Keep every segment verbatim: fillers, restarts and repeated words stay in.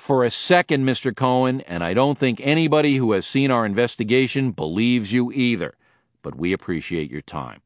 for a second, Mister Cohen, and I don't think anybody who has seen our investigation believes you either. But we appreciate your time.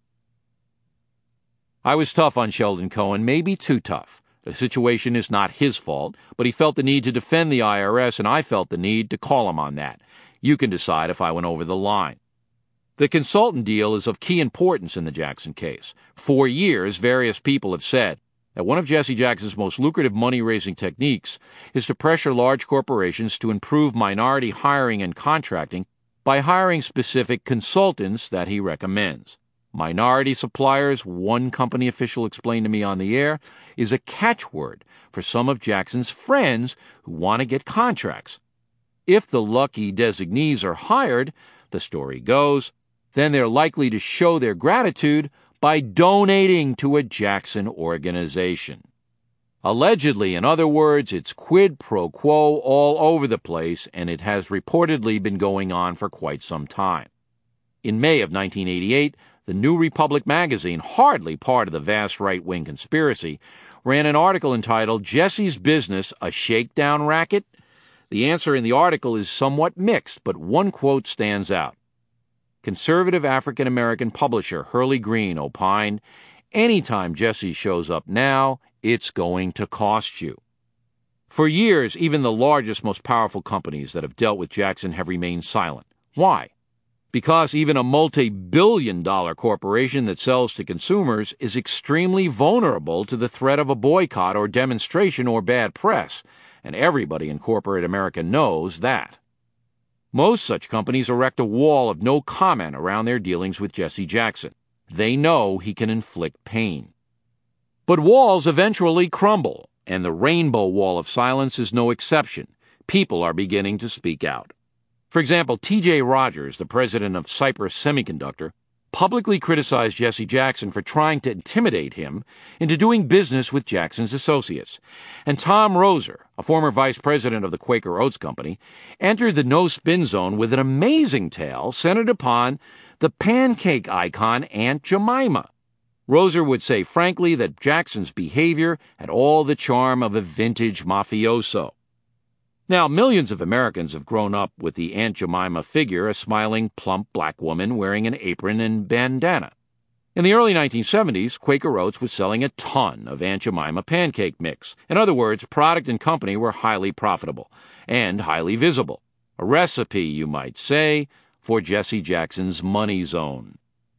I was tough on Sheldon Cohen, maybe too tough. The situation is not his fault, but he felt the need to defend the I R S, and I felt the need to call him on that. You can decide if I went over the line. The consultant deal is of key importance in the Jackson case. For years, various people have said that one of Jesse Jackson's most lucrative money-raising techniques is to pressure large corporations to improve minority hiring and contracting by hiring specific consultants that he recommends. Minority suppliers, one company official explained to me on the air, is a catchword for some of Jackson's friends who want to get contracts. If the lucky designees are hired, the story goes, then they're likely to show their gratitude by donating to a Jackson organization. Allegedly, in other words, it's quid pro quo all over the place, and it has reportedly been going on for quite some time. In May of nineteen eighty-eight, the New Republic magazine, hardly part of the vast right-wing conspiracy, ran an article entitled Jesse's Business, a Shakedown Racket? The answer in the article is somewhat mixed, but one quote stands out. Conservative African-American publisher Hurley Green opined, anytime Jesse shows up now, it's going to cost you. For years, even the largest, most powerful companies that have dealt with Jackson have remained silent. Why? Because even a multi-billion dollar corporation that sells to consumers is extremely vulnerable to the threat of a boycott or demonstration or bad press, and everybody in corporate America knows that. Most such companies erect a wall of no comment around their dealings with Jesse Jackson. They know he can inflict pain. But walls eventually crumble, and the rainbow wall of silence is no exception. People are beginning to speak out. For example, T J Rogers, the president of Cypress Semiconductor, publicly criticized Jesse Jackson for trying to intimidate him into doing business with Jackson's associates. And Tom Roser, a former vice president of the Quaker Oats Company, entered the no-spin zone with an amazing tale centered upon the pancake icon Aunt Jemima. Roser would say frankly that Jackson's behavior had all the charm of a vintage mafioso. Now, millions of Americans have grown up with the Aunt Jemima figure, a smiling, plump black woman wearing an apron and bandana. In the early nineteen seventies, Quaker Oats was selling a ton of Aunt Jemima pancake mix. In other words, product and company were highly profitable and highly visible. A recipe, you might say, for Jesse Jackson's money zone.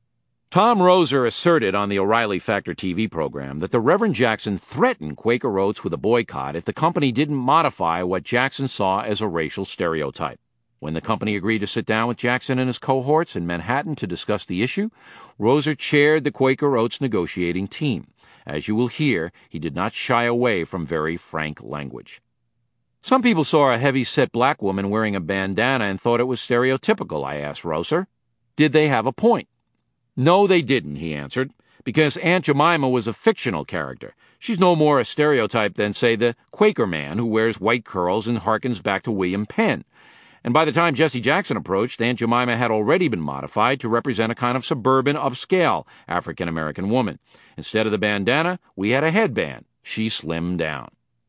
Tom Roser asserted on the O'Reilly Factor T V program that the Reverend Jackson threatened Quaker Oats with a boycott if the company didn't modify what Jackson saw as a racial stereotype. When the company agreed to sit down with Jackson and his cohorts in Manhattan to discuss the issue, Roser chaired the Quaker Oats negotiating team. As you will hear, he did not shy away from very frank language. Some people saw a heavy-set black woman wearing a bandana and thought it was stereotypical, I asked Roser. Did they have a point? No, they didn't, he answered, because Aunt Jemima was a fictional character. She's no more a stereotype than, say, the Quaker man who wears white curls and harkens back to William Penn. And by the time Jesse Jackson approached, Aunt Jemima had already been modified to represent a kind of suburban, upscale African-American woman. Instead of the bandana, we had a headband. She slimmed down.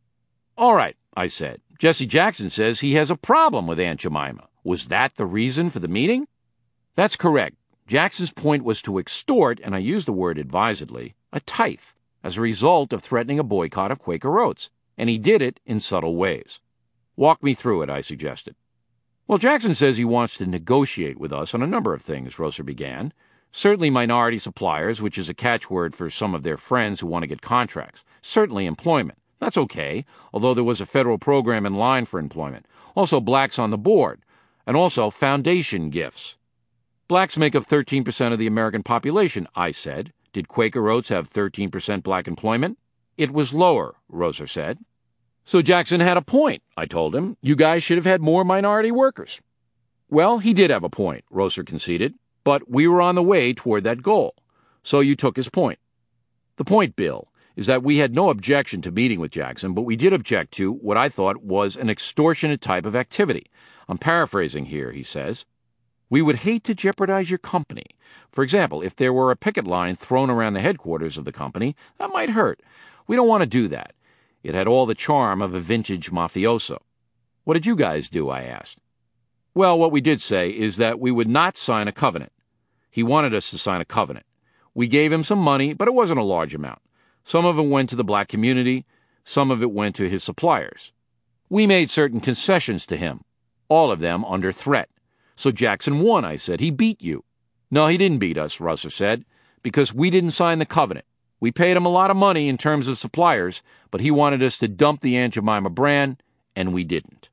All right, I said. Jesse Jackson says he has a problem with Aunt Jemima. Was that the reason for the meeting? That's correct. Jackson's point was to extort, and I use the word advisedly, a tithe as a result of threatening a boycott of Quaker Oats, and he did it in subtle ways. Walk me through it, I suggested. Well, Jackson says he wants to negotiate with us on a number of things, Roser began. Certainly minority suppliers, which is a catchword for some of their friends who want to get contracts. Certainly employment. That's okay, although there was a federal program in line for employment. Also blacks on the board, and also foundation gifts. Blacks make up thirteen percent of the American population, I said. Did Quaker Oats have thirteen percent black employment? It was lower, Roser said. So Jackson had a point, I told him. You guys should have had more minority workers. Well, he did have a point, Roser conceded, but we were on the way toward that goal. So you took his point. The point, Bill, is that we had no objection to meeting with Jackson, but we did object to what I thought was an extortionate type of activity. I'm paraphrasing here, he says. We would hate to jeopardize your company. For example, if there were a picket line thrown around the headquarters of the company, that might hurt. We don't want to do that. It had all the charm of a vintage mafioso. What did you guys do? I asked. Well, what we did say is that we would not sign a covenant. He wanted us to sign a covenant. We gave him some money, but it wasn't a large amount. Some of it went to the black community, some of it went to his suppliers. We made certain concessions to him, all of them under threat. So Jackson won, I said. He beat you. No, he didn't beat us, Russer said, because we didn't sign the covenant. We paid him a lot of money in terms of suppliers, but he wanted us to dump the Aunt Jemima brand, and we didn't.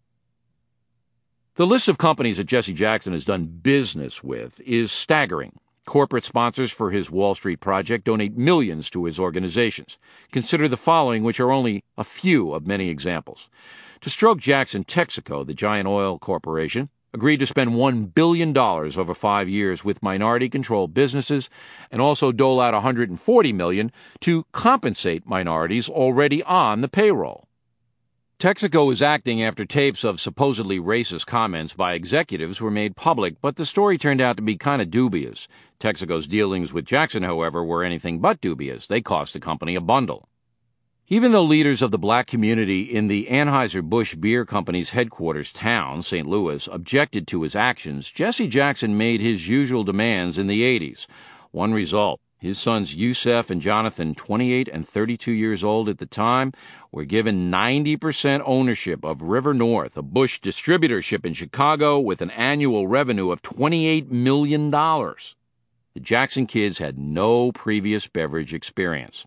The list of companies that Jesse Jackson has done business with is staggering. Corporate sponsors for his Wall Street project donate millions to his organizations. Consider the following, which are only a few of many examples. To stroke Jackson, Texaco, the giant oil corporation, agreed to spend one billion dollars over five years with minority-controlled businesses and also dole out one hundred forty million dollars to compensate minorities already on the payroll. Texaco is acting after tapes of supposedly racist comments by executives were made public, but the story turned out to be kind of dubious. Texaco's dealings with Jackson, however, were anything but dubious. They cost the company a bundle. Even though leaders of the black community in the Anheuser-Busch Beer Company's headquarters town, Saint Louis, objected to his actions, Jesse Jackson made his usual demands in the eighties. One result: his sons Yusef and Jonathan, twenty-eight and thirty-two years old at the time, were given ninety percent ownership of River North, a Busch distributorship in Chicago with an annual revenue of twenty-eight million dollars. The Jackson kids had no previous beverage experience.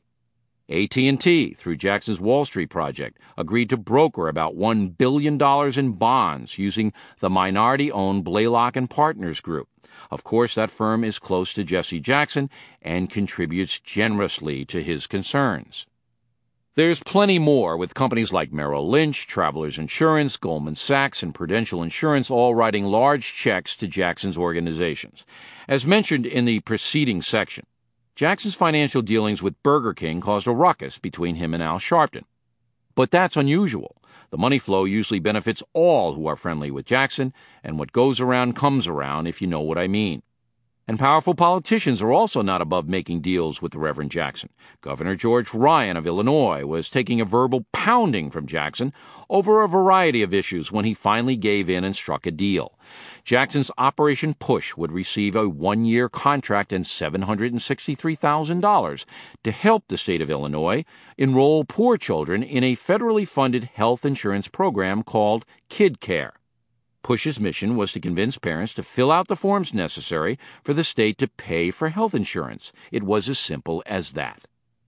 A T and T, through Jackson's Wall Street project, agreed to broker about one billion dollars in bonds using the minority-owned Blaylock and Partners Group. Of course, that firm is close to Jesse Jackson and contributes generously to his concerns. There's plenty more, with companies like Merrill Lynch, Travelers Insurance, Goldman Sachs, and Prudential Insurance all writing large checks to Jackson's organizations. As mentioned in the preceding section, Jackson's financial dealings with Burger King caused a ruckus between him and Al Sharpton. But that's unusual. The money flow usually benefits all who are friendly with Jackson, and what goes around comes around, if you know what I mean. And powerful politicians are also not above making deals with the Reverend Jackson. Governor George Ryan of Illinois was taking a verbal pounding from Jackson over a variety of issues when he finally gave in and struck a deal. Jackson's Operation Push would receive a one-year contract and seven hundred sixty-three thousand dollars to help the state of Illinois enroll poor children in a federally funded health insurance program called KidCare. Push's mission was to convince parents to fill out the forms necessary for the state to pay for health insurance. It was as simple as that.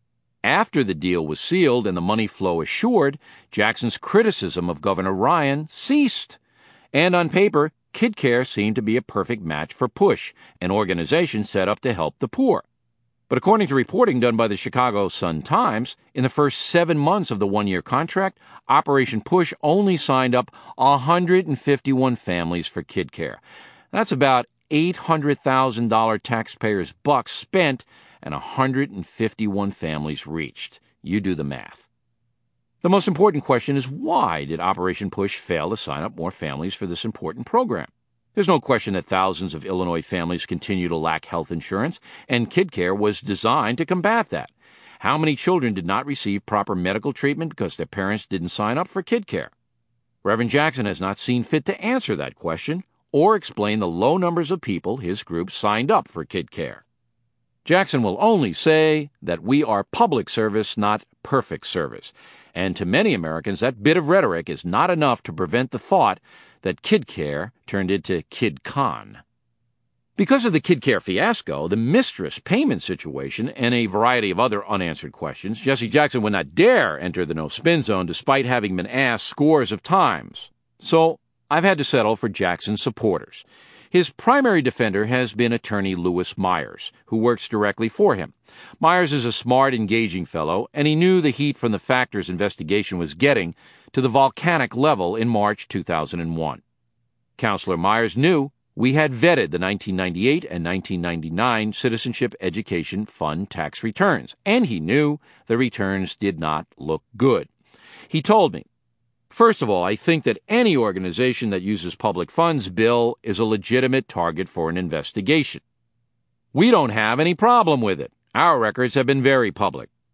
After the deal was sealed and the money flow assured, Jackson's criticism of Governor Ryan ceased. And on paper, KidCare seemed to be a perfect match for Push, an organization set up to help the poor. But according to reporting done by the Chicago Sun-Times, in the first seven months of the one-year contract, Operation Push only signed up one hundred fifty-one families for KidCare. That's about eight hundred thousand dollars taxpayers' bucks spent and one hundred fifty-one families reached. You do the math. The most important question is, why did Operation Push fail to sign up more families for this important program? There's no question that thousands of Illinois families continue to lack health insurance, and KidCare was designed to combat that. How many children did not receive proper medical treatment because their parents didn't sign up for KidCare? Reverend Jackson has not seen fit to answer that question or explain the low numbers of people his group signed up for KidCare. Jackson will only say that we are public service, not perfect service. And to many Americans, that bit of rhetoric is not enough to prevent the thought that KidCare turned into KidCon. Because of the KidCare fiasco, the mistress payment situation, and a variety of other unanswered questions, Jesse Jackson would not dare enter the no-spin zone despite having been asked scores of times. So I've had to settle for Jackson's supporters. His primary defender has been attorney Louis Myers, who works directly for him. Myers is a smart, engaging fellow, and he knew the heat from the factors investigation was getting to the volcanic level in March two thousand one. Counselor Myers knew we had vetted the nineteen ninety-eight and nineteen ninety-nine Citizenship Education Fund tax returns, and he knew the returns did not look good. He told me, "First of all, I think that any organization that uses public funds, Bill, is a legitimate target for an investigation. We don't have any problem with it. Our records have been very public.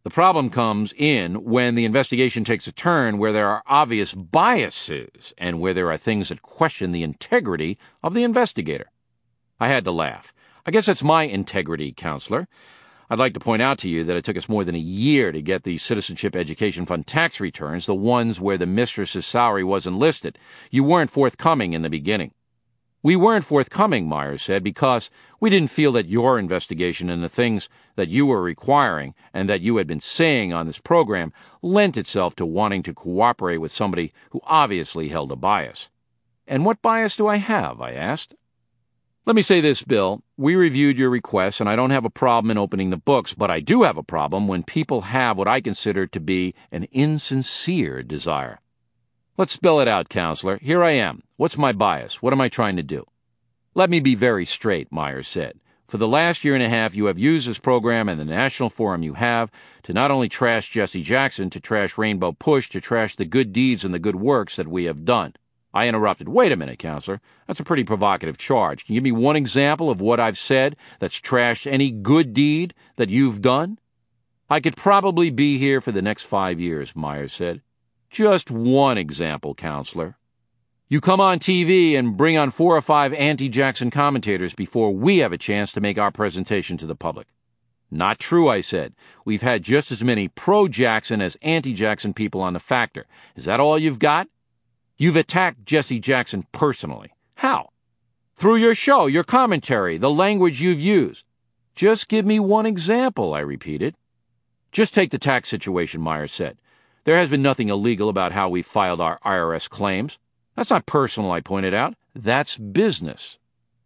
The problem comes in when the investigation takes a turn where there are obvious biases and where there are things that question the integrity of the investigator. I had to laugh. I guess that's my integrity, counselor. I'd like to point out to you that it took us more than a year to get the Citizenship Education Fund tax returns, the ones where the mistress's salary wasn't listed. You weren't forthcoming in the beginning. We weren't forthcoming, Myers said, because we didn't feel that your investigation and the things that you were requiring and that you had been saying on this program lent itself to wanting to cooperate with somebody who obviously held a bias. And what bias do I have? I asked. Let me say this, Bill. We reviewed your requests, and I don't have a problem in opening the books, but I do have a problem when people have what I consider to be an insincere desire. Let's spell it out, counselor. Here I am. What's my bias? What am I trying to do? Let me be very straight, Myers said. For the last year and a half, you have used this program and the national forum you have to not only trash Jesse Jackson, to trash Rainbow Push, to trash the good deeds and the good works that we have done. I interrupted. Wait a minute, counselor. That's a pretty provocative charge. Can you give me one example of what I've said that's trashed any good deed that you've done? I could probably be here for the next five years, Myers said. Just one example, counselor. You come on T V and bring on four or five anti-Jackson commentators before we have a chance to make our presentation to the public. Not true, I said. We've had just as many pro-Jackson as anti-Jackson people on the Factor. Is that all you've got? You've attacked Jesse Jackson personally. How? Through your show, your commentary, the language you've used. Just give me one example, I repeated. Just take the tax situation, Myers said. There has been nothing illegal about how we filed our I R S claims. That's not personal, I pointed out. That's business.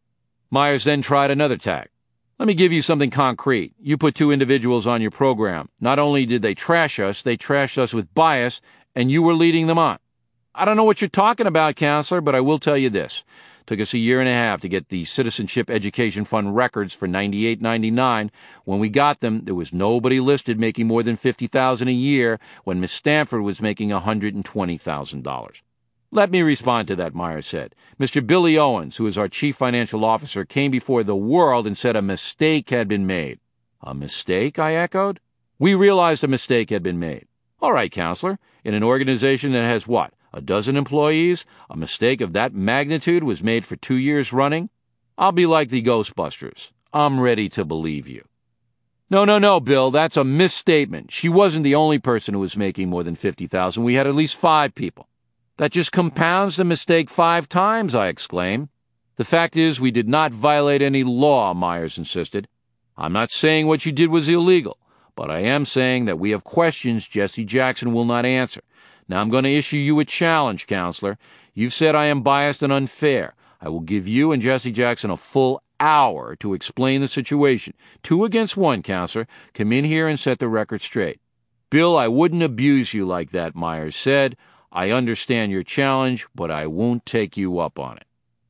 Myers then tried another tack. Let me give you something concrete. You put two individuals on your program. Not only did they trash us, they trashed us with bias, and you were leading them on. I don't know what you're talking about, counselor, but I will tell you this. It took us a year and a half to get the Citizenship Education Fund records for ninety-eight ninety-nine. When we got them, there was nobody listed making more than fifty thousand dollars a year when Miss Stanford was making one hundred twenty thousand dollars. Let me respond to that, Myers said. Mister Billy Owens, who is our chief financial officer, came before the world and said a mistake had been made. A mistake? I echoed. We realized a mistake had been made. All right, counselor. In an organization that has what? A dozen employees? A mistake of that magnitude was made for two years running? I'll be like the Ghostbusters. I'm ready to believe you. No, no, no, Bill, that's a misstatement. She wasn't the only person who was making more than fifty thousand dollars. We had at least five people. That just compounds the mistake five times, I exclaimed. The fact is, we did not violate any law, Myers insisted. I'm not saying what you did was illegal, but I am saying that we have questions Jesse Jackson will not answer. Now I'm going to issue you a challenge, counselor. You've said I am biased and unfair. I will give you and Jesse Jackson a full hour to explain the situation. Two against one, counselor. Come in here and set the record straight. Bill, I wouldn't abuse you like that, Myers said. I understand your challenge, but I won't take you up on it.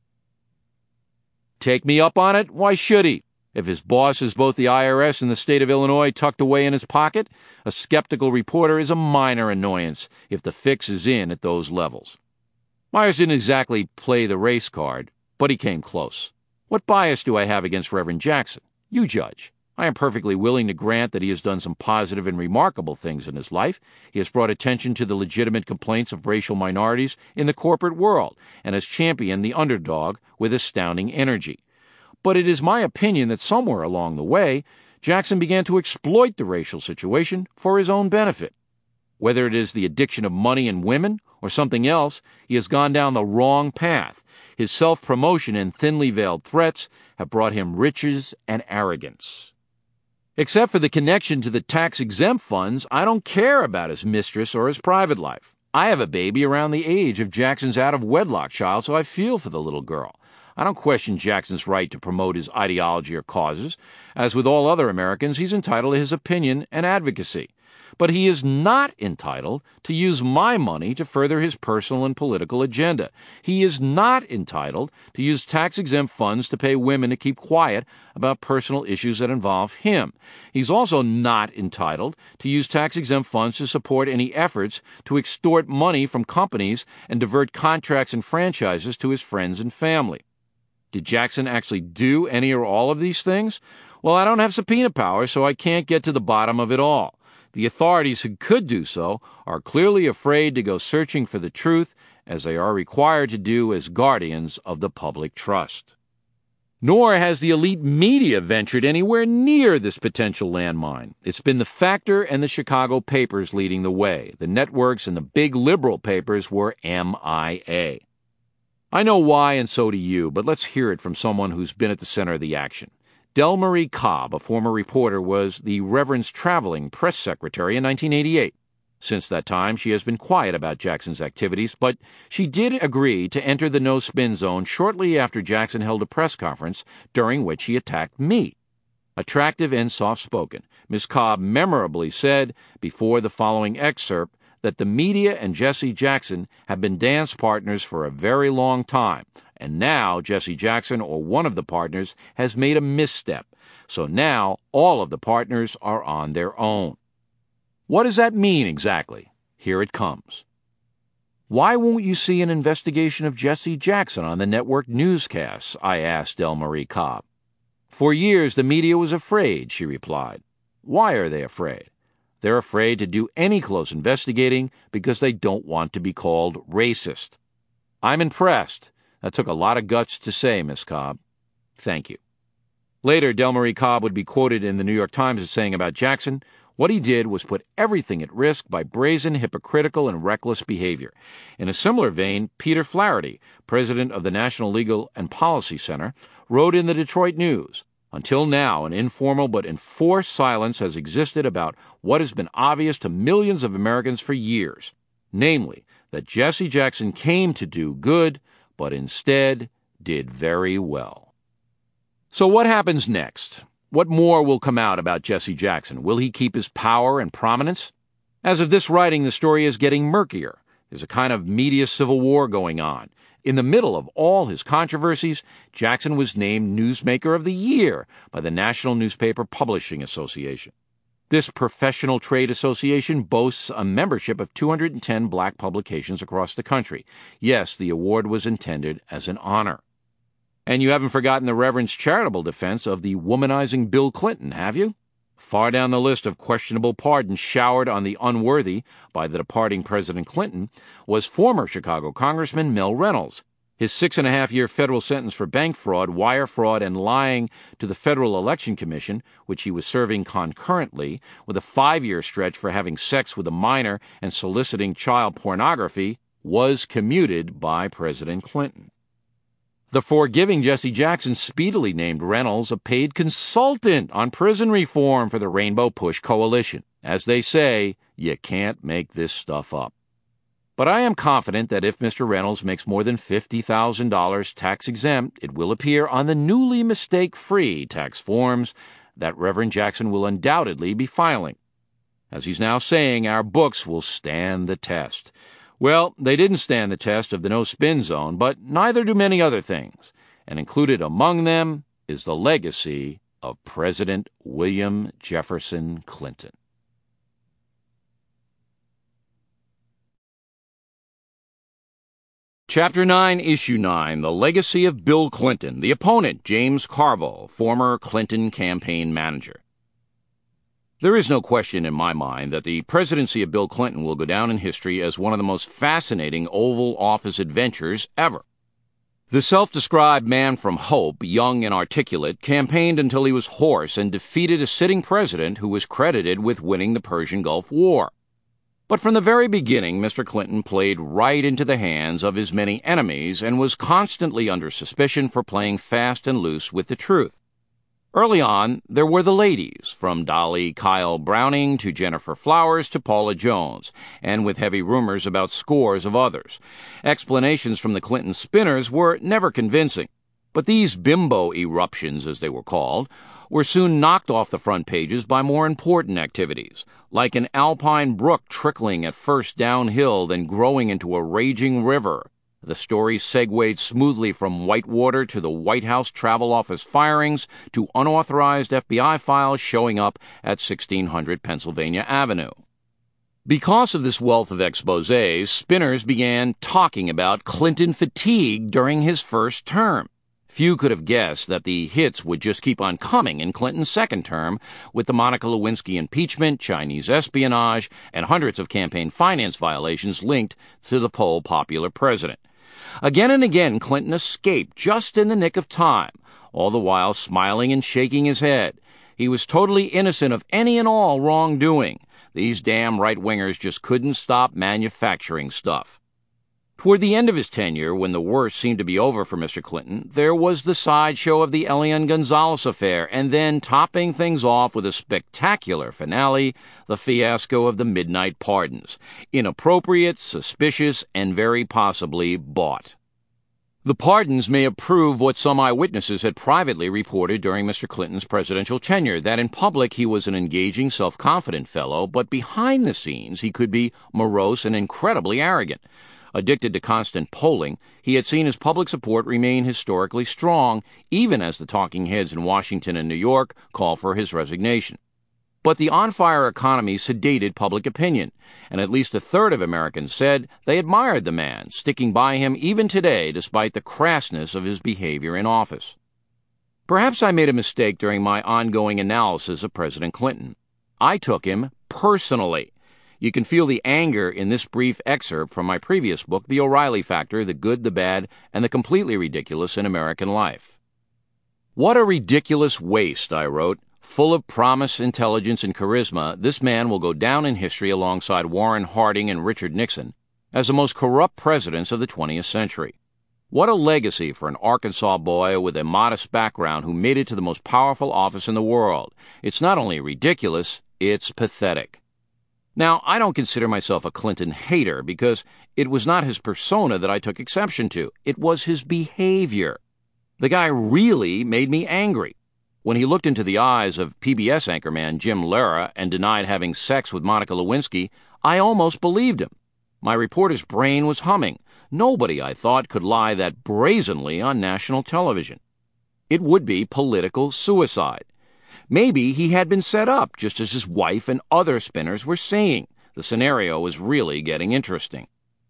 Take me up on it? Why should he? If his boss is both the I R S and the state of Illinois tucked away in his pocket, a skeptical reporter is a minor annoyance if the fix is in at those levels. Myers didn't exactly play the race card, but he came close. What bias do I have against Reverend Jackson? You judge. I am perfectly willing to grant that he has done some positive and remarkable things in his life. He has brought attention to the legitimate complaints of racial minorities in the corporate world and has championed the underdog with astounding energy. But it is my opinion that somewhere along the way, Jackson began to exploit the racial situation for his own benefit. Whether it is the addiction of money and women or something else, he has gone down the wrong path. His self-promotion and thinly veiled threats have brought him riches and arrogance. Except for the connection to the tax-exempt funds, I don't care about his mistress or his private life. I have a baby around the age of Jackson's out-of-wedlock child, so I feel for the little girl. I don't question Jackson's right to promote his ideology or causes. As with all other Americans, he's entitled to his opinion and advocacy. But he is not entitled to use my money to further his personal and political agenda. He is not entitled to use tax-exempt funds to pay women to keep quiet about personal issues that involve him. He's also not entitled to use tax-exempt funds to support any efforts to extort money from companies and divert contracts and franchises to his friends and family. Did Jackson actually do any or all of these things? Well, I don't have subpoena power, so I can't get to the bottom of it all. The authorities who could do so are clearly afraid to go searching for the truth, as they are required to do as guardians of the public trust. Nor has the elite media ventured anywhere near this potential landmine. It's been the Factor and the Chicago papers leading the way. The networks and the big liberal papers were M I A. I know why, and so do you, but let's hear it from someone who's been at the center of the action. Delmarie Cobb, a former reporter, was the Reverend's traveling press secretary in nineteen eighty-eight. Since that time, she has been quiet about Jackson's activities, but she did agree to enter the no-spin zone shortly after Jackson held a press conference during which he attacked me. Attractive and soft-spoken, Miz Cobb memorably said before the following excerpt that the media and Jesse Jackson have been dance partners for a very long time, and now Jesse Jackson or one of the partners has made a misstep, so now all of the partners are on their own. What does that mean exactly? Here it comes. Why won't you see an investigation of Jesse Jackson on the network newscasts? I asked Delmarie Cobb. For years the media was afraid, she replied. Why are they afraid? They're afraid to do any close investigating because they don't want to be called racist. I'm impressed. That took a lot of guts to say, Miss Cobb. Thank you. Later, Delmarie Cobb would be quoted in the New York Times as saying about Jackson, what he did was put everything at risk by brazen, hypocritical, and reckless behavior. In a similar vein, Peter Flaherty, president of the National Legal and Policy Center, wrote in the Detroit News, until now, an informal but enforced silence has existed about what has been obvious to millions of Americans for years, namely, that Jesse Jackson came to do good, but instead did very well. So what happens next? What more will come out about Jesse Jackson? Will he keep his power and prominence? As of this writing, the story is getting murkier. There's a kind of media civil war going on. In the middle of all his controversies, Jackson was named Newsmaker of the Year by the National Newspaper Publishing Association. This professional trade association boasts a membership of two hundred ten black publications across the country. Yes, the award was intended as an honor. And you haven't forgotten the Reverend's charitable defense of the womanizing Bill Clinton, have you? Far down the list of questionable pardons showered on the unworthy by the departing President Clinton was former Chicago Congressman Mel Reynolds. His six-and-a-half-year federal sentence for bank fraud, wire fraud, and lying to the Federal Election Commission, which he was serving concurrently, with a five-year stretch for having sex with a minor and soliciting child pornography, was commuted by President Clinton. The forgiving Jesse Jackson speedily named Reynolds a paid consultant on prison reform for the Rainbow Push Coalition. As they say, you can't make this stuff up. But I am confident that if Mister Reynolds makes more than fifty thousand dollars tax-exempt, it will appear on the newly mistake-free tax forms that Reverend Jackson will undoubtedly be filing. As he's now saying, our books will stand the test. Well, they didn't stand the test of the no-spin zone, but neither do many other things, and included among them is the legacy of President William Jefferson Clinton. Chapter nine, Issue nine, The Legacy of Bill Clinton. The opponent, James Carville, former Clinton campaign manager. There is no question in my mind that the presidency of Bill Clinton will go down in history as one of the most fascinating Oval Office adventures ever. The self-described man from Hope, young and articulate, campaigned until he was hoarse and defeated a sitting president who was credited with winning the Persian Gulf War. But from the very beginning, Mister Clinton played right into the hands of his many enemies and was constantly under suspicion for playing fast and loose with the truth. Early on, there were the ladies, from Dolly Kyle Browning to Jennifer Flowers to Paula Jones, and with heavy rumors about scores of others. Explanations from the Clinton spinners were never convincing, but these bimbo eruptions, as they were called, were soon knocked off the front pages by more important activities, like an alpine brook trickling at first downhill, then growing into a raging river. The story segued smoothly from Whitewater to the White House Travel Office firings to unauthorized F B I files showing up at sixteen hundred Pennsylvania Avenue. Because of this wealth of exposés, spinners began talking about Clinton fatigue during his first term. Few could have guessed that the hits would just keep on coming in Clinton's second term, with the Monica Lewinsky impeachment, Chinese espionage, and hundreds of campaign finance violations linked to the poll popular president. Again and again, Clinton escaped just in the nick of time, all the while smiling and shaking his head. He was totally innocent of any and all wrongdoing. These damn right-wingers just couldn't stop manufacturing stuff. Toward the end of his tenure, when the worst seemed to be over for Mister Clinton, there was the sideshow of the Elian Gonzalez affair, and then topping things off with a spectacular finale, the fiasco of the midnight pardons. Inappropriate, suspicious, and very possibly bought. The pardons may have proved what some eyewitnesses had privately reported during Mister Clinton's presidential tenure, that in public he was an engaging, self-confident fellow, but behind the scenes he could be morose and incredibly arrogant. Addicted to constant polling, he had seen his public support remain historically strong, even as the talking heads in Washington and New York called for his resignation. But the on-fire economy sedated public opinion, and at least a third of Americans said they admired the man, sticking by him even today despite the crassness of his behavior in office. Perhaps I made a mistake during my ongoing analysis of President Clinton. I took him personally. You can feel the anger in this brief excerpt from my previous book, The O'Reilly Factor, The Good, the Bad, and the Completely Ridiculous in American Life. What a ridiculous waste, I wrote. Full of promise, intelligence, and charisma, this man will go down in history alongside Warren Harding and Richard Nixon as the most corrupt presidents of the twentieth century. What a legacy for an Arkansas boy with a modest background who made it to the most powerful office in the world. It's not only ridiculous, it's pathetic. Now, I don't consider myself a Clinton hater because it was not his persona that I took exception to. It was his behavior. The guy really made me angry. When he looked into the eyes of P B S anchorman Jim Lehrer and denied having sex with Monica Lewinsky, I almost believed him. My reporter's brain was humming. Nobody, I thought, could lie that brazenly on national television. It would be political suicide. Maybe he had been set up, just as his wife and other spinners were saying. The scenario was really getting interesting.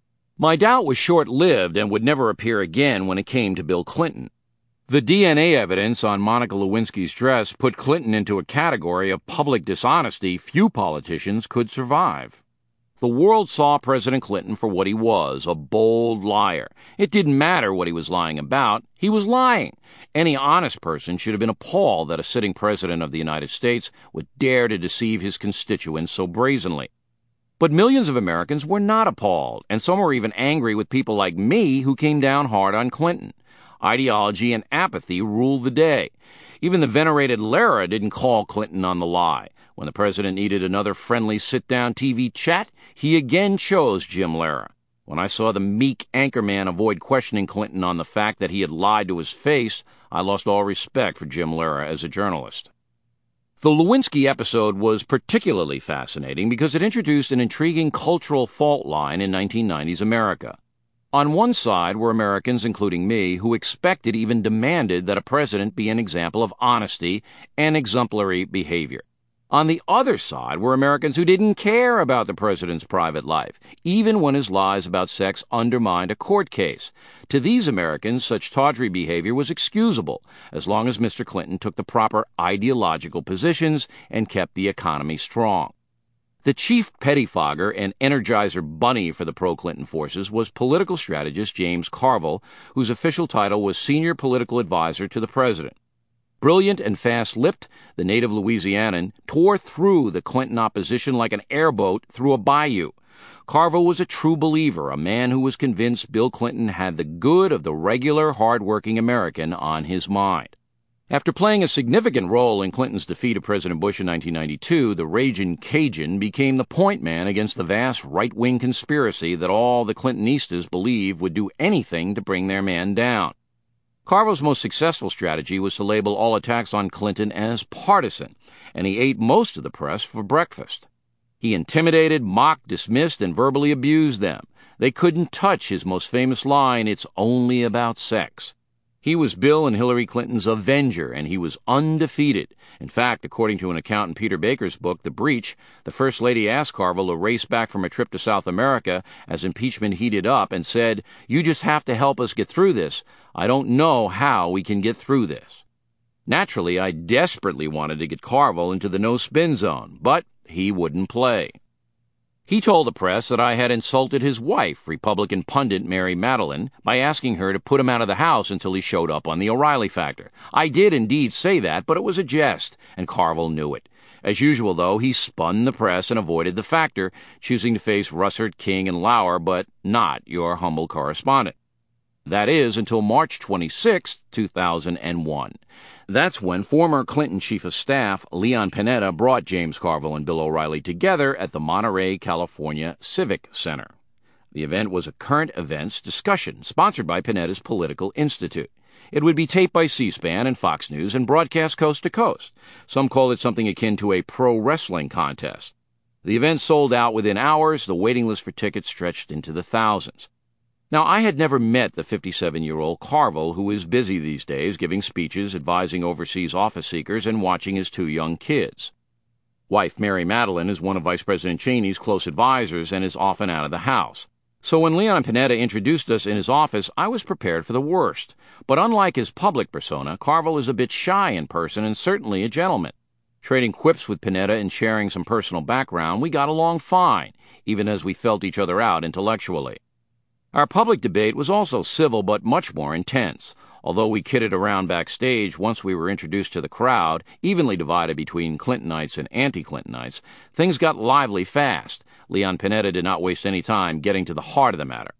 My doubt was short-lived and would never appear again when it came to Bill Clinton. The D N A evidence on Monica Lewinsky's dress put Clinton into a category of public dishonesty few politicians could survive. The world saw President Clinton for what he was, a bold liar. It didn't matter what he was lying about. He was lying. Any honest person should have been appalled that a sitting president of the United States would dare to deceive his constituents so brazenly. But millions of Americans were not appalled, and some were even angry with people like me who came down hard on Clinton. Ideology and apathy ruled the day. Even the venerated Lehrer didn't call Clinton on the lie. When the president needed another friendly sit-down T V chat, he again chose Jim Lehrer. When I saw the meek anchorman avoid questioning Clinton on the fact that he had lied to his face, I lost all respect for Jim Lehrer as a journalist. The Lewinsky episode was particularly fascinating because it introduced an intriguing cultural fault line in nineteen nineties America. On one side were Americans, including me, who expected, even demanded, that a president be an example of honesty and exemplary behavior. On the other side were Americans who didn't care about the president's private life, even when his lies about sex undermined a court case. To these Americans, such tawdry behavior was excusable, as long as Mister Clinton took the proper ideological positions and kept the economy strong. The chief pettifogger and energizer bunny for the pro-Clinton forces was political strategist James Carville, whose official title was Senior Political Advisor to the President. Brilliant and fast-lipped, the native Louisianan tore through the Clinton opposition like an airboat through a bayou. Carville was a true believer, a man who was convinced Bill Clinton had the good of the regular, hard-working American on his mind. After playing a significant role in Clinton's defeat of President Bush in nineteen ninety-two, the raging Cajun became the point man against the vast right-wing conspiracy that all the Clintonistas believed would do anything to bring their man down. Carville's most successful strategy was to label all attacks on Clinton as partisan, and he ate most of the press for breakfast. He intimidated, mocked, dismissed, and verbally abused them. They couldn't touch his most famous line, "It's only about sex." He was Bill and Hillary Clinton's avenger, and he was undefeated. In fact, according to an account in Peter Baker's book, The Breach, the First Lady asked Carville to race back from a trip to South America as impeachment heated up and said, "You just have to help us get through this. I don't know how we can get through this." Naturally, I desperately wanted to get Carville into the no-spin zone, but he wouldn't play. He told the press that I had insulted his wife, Republican pundit Mary Matalin, by asking her to put him out of the house until he showed up on the O'Reilly Factor. I did indeed say that, but it was a jest, and Carville knew it. As usual, though, he spun the press and avoided the Factor, choosing to face Russert, King, and Lauer, but not your humble correspondent. That is, until March twenty-sixth, two thousand one. That's when former Clinton Chief of Staff Leon Panetta brought James Carville and Bill O'Reilly together at the Monterey, California Civic Center. The event was a current events discussion sponsored by Panetta's Political Institute. It would be taped by C-SPAN and Fox News and broadcast coast to coast. Some call it something akin to a pro wrestling contest. The event sold out within hours. The waiting list for tickets stretched into the thousands. Now, I had never met the fifty-seven-year-old Carville, who is busy these days giving speeches, advising overseas office seekers, and watching his two young kids. Wife Mary Matalin is one of Vice President Cheney's close advisors and is often out of the house. So when Leon Panetta introduced us in his office, I was prepared for the worst. But unlike his public persona, Carville is a bit shy in person and certainly a gentleman. Trading quips with Panetta and sharing some personal background, we got along fine, even as we felt each other out intellectually. Our public debate was also civil but much more intense. Although we kidded around backstage once we were introduced to the crowd, evenly divided between Clintonites and anti-Clintonites, things got lively fast. Leon Panetta did not waste any time getting to the heart of the matter.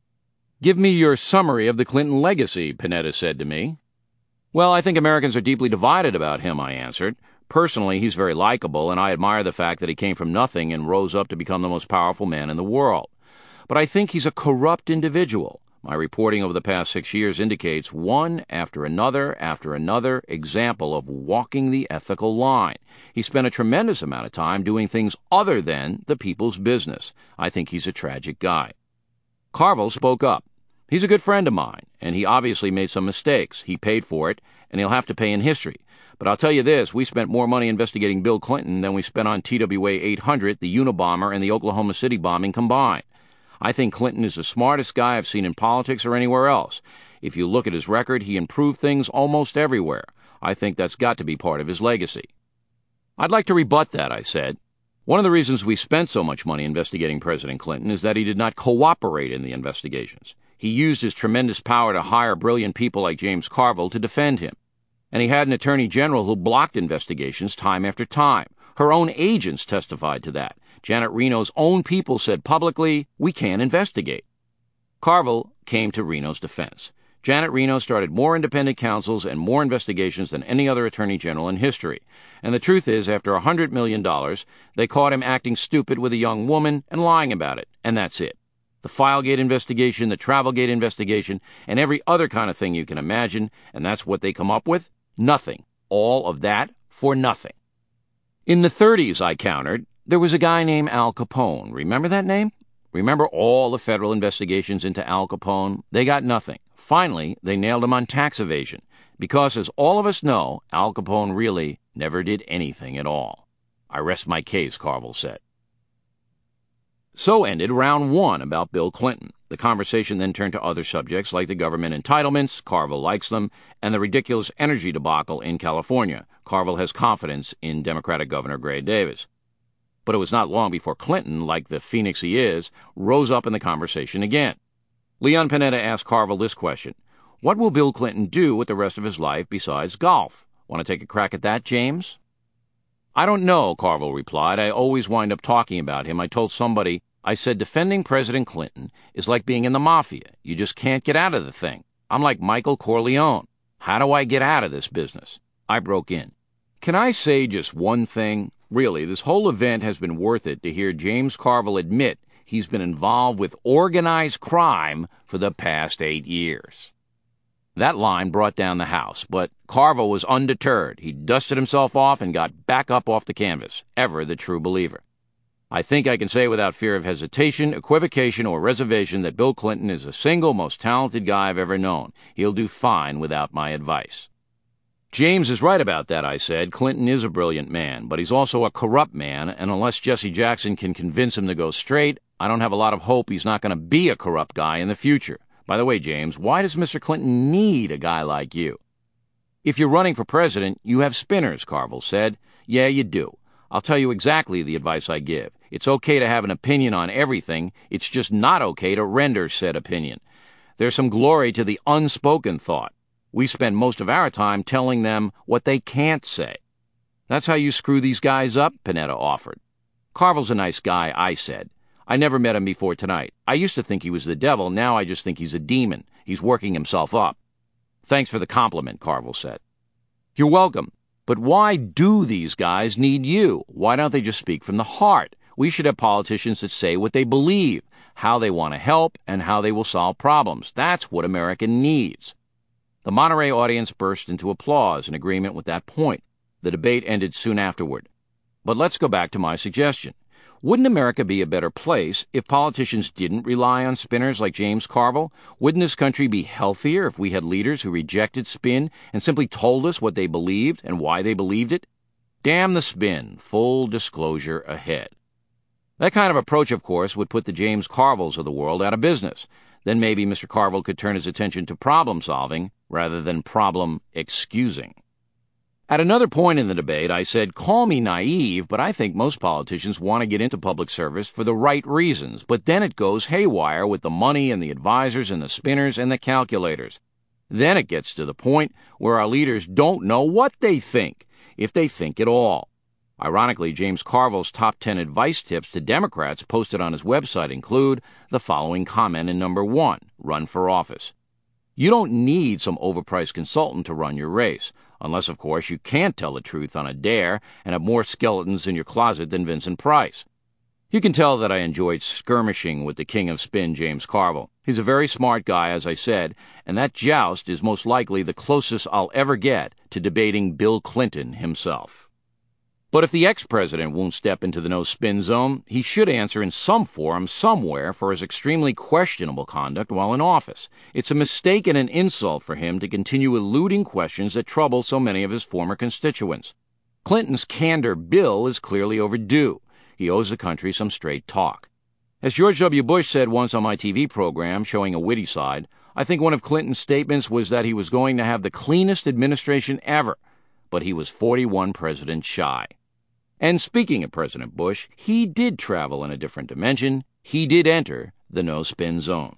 "Give me your summary of the Clinton legacy," Panetta said to me. "Well, I think Americans are deeply divided about him," I answered. "Personally, he's very likable, and I admire the fact that he came from nothing and rose up to become the most powerful man in the world. But I think he's a corrupt individual. My reporting over the past six years indicates one after another after another example of walking the ethical line. He spent a tremendous amount of time doing things other than the people's business. I think he's a tragic guy." Carville spoke up. "He's a good friend of mine, and he obviously made some mistakes. He paid for it, and he'll have to pay in history. But I'll tell you this, we spent more money investigating Bill Clinton than we spent on T W A eight hundred, the Unabomber, and the Oklahoma City bombing combined. I think Clinton is the smartest guy I've seen in politics or anywhere else. If you look at his record, he improved things almost everywhere. I think that's got to be part of his legacy." "I'd like to rebut that," I said. "One of the reasons we spent so much money investigating President Clinton is that he did not cooperate in the investigations. He used his tremendous power to hire brilliant people like James Carville to defend him. And he had an attorney general who blocked investigations time after time. Her own agents testified to that. Janet Reno's own people said publicly, 'We can't investigate.' Carville came to Reno's defense. Janet Reno started more independent counsels and more investigations than any other attorney general in history. And the truth is, after one hundred million dollars, they caught him acting stupid with a young woman and lying about it, and that's it. The Filegate investigation, the Travelgate investigation, and every other kind of thing you can imagine, and that's what they come up with? Nothing. All of that for nothing." "In the thirties, I countered, there was a guy named Al Capone. Remember that name? Remember all the federal investigations into Al Capone? They got nothing. Finally, they nailed him on tax evasion. Because, as all of us know, Al Capone really never did anything at all." "I rest my case," Carville said. So ended round one about Bill Clinton. The conversation then turned to other subjects like the government entitlements, Carville likes them, and the ridiculous energy debacle in California. Carville has confidence in Democratic Governor Gray Davis. But it was not long before Clinton, like the phoenix he is, rose up in the conversation again. Leon Panetta asked Carville this question: "What will Bill Clinton do with the rest of his life besides golf? Want to take a crack at that, James?" "I don't know," Carville replied. "I always wind up talking about him. I told somebody, I said defending President Clinton is like being in the mafia. You just can't get out of the thing. I'm like Michael Corleone. How do I get out of this business?" I broke in. "Can I say just one thing? Really, this whole event has been worth it to hear James Carville admit he's been involved with organized crime for the past eight years. That line brought down the house, but Carville was undeterred. He dusted himself off and got back up off the canvas, ever the true believer. I think I can say without fear of hesitation, equivocation, or reservation that Bill Clinton is the single most talented guy I've ever known. He'll do fine without my advice. James is right about that, I said. Clinton is a brilliant man, but he's also a corrupt man, and unless Jesse Jackson can convince him to go straight, I don't have a lot of hope he's not going to be a corrupt guy in the future. By the way, James, why does Mister Clinton need a guy like you? If you're running for president, you have spinners, Carville said. Yeah, you do. I'll tell you exactly the advice I give. It's okay to have an opinion on everything. It's just not okay to render said opinion. There's some glory to the unspoken thought. We spend most of our time telling them what they can't say. That's how you screw these guys up, Panetta offered. Carville's a nice guy, I said. I never met him before tonight. I used to think he was the devil. Now I just think he's a demon. He's working himself up. Thanks for the compliment, Carville said. You're welcome. But why do these guys need you? Why don't they just speak from the heart? We should have politicians that say what they believe, how they want to help, and how they will solve problems. That's what America needs. The Monterey audience burst into applause in agreement with that point. The debate ended soon afterward. But let's go back to my suggestion. Wouldn't America be a better place if politicians didn't rely on spinners like James Carville? Wouldn't this country be healthier if we had leaders who rejected spin and simply told us what they believed and why they believed it? Damn the spin. Full disclosure ahead. That kind of approach, of course, would put the James Carvilles of the world out of business. Then maybe Mister Carville could turn his attention to problem-solving rather than problem-excusing. At another point in the debate, I said, call me naive, but I think most politicians want to get into public service for the right reasons, but then it goes haywire with the money and the advisors and the spinners and the calculators. Then it gets to the point where our leaders don't know what they think, if they think at all. Ironically, James Carville's top ten advice tips to Democrats posted on his website include the following comment in number one, run for office. You don't need some overpriced consultant to run your race. Unless, of course, you can't tell the truth on a dare and have more skeletons in your closet than Vincent Price. You can tell that I enjoyed skirmishing with the king of spin, James Carville. He's a very smart guy, as I said, and that joust is most likely the closest I'll ever get to debating Bill Clinton himself. But if the ex-president won't step into the no-spin zone, he should answer in some forum somewhere for his extremely questionable conduct while in office. It's a mistake and an insult for him to continue eluding questions that trouble so many of his former constituents. Clinton's candor bill is clearly overdue. He owes the country some straight talk. As George W. Bush said once on my T V program, showing a witty side, I think one of Clinton's statements was that he was going to have the cleanest administration ever, but he was forty-one presidents shy. And speaking of President Bush, he did travel in a different dimension. He did enter the no-spin zone.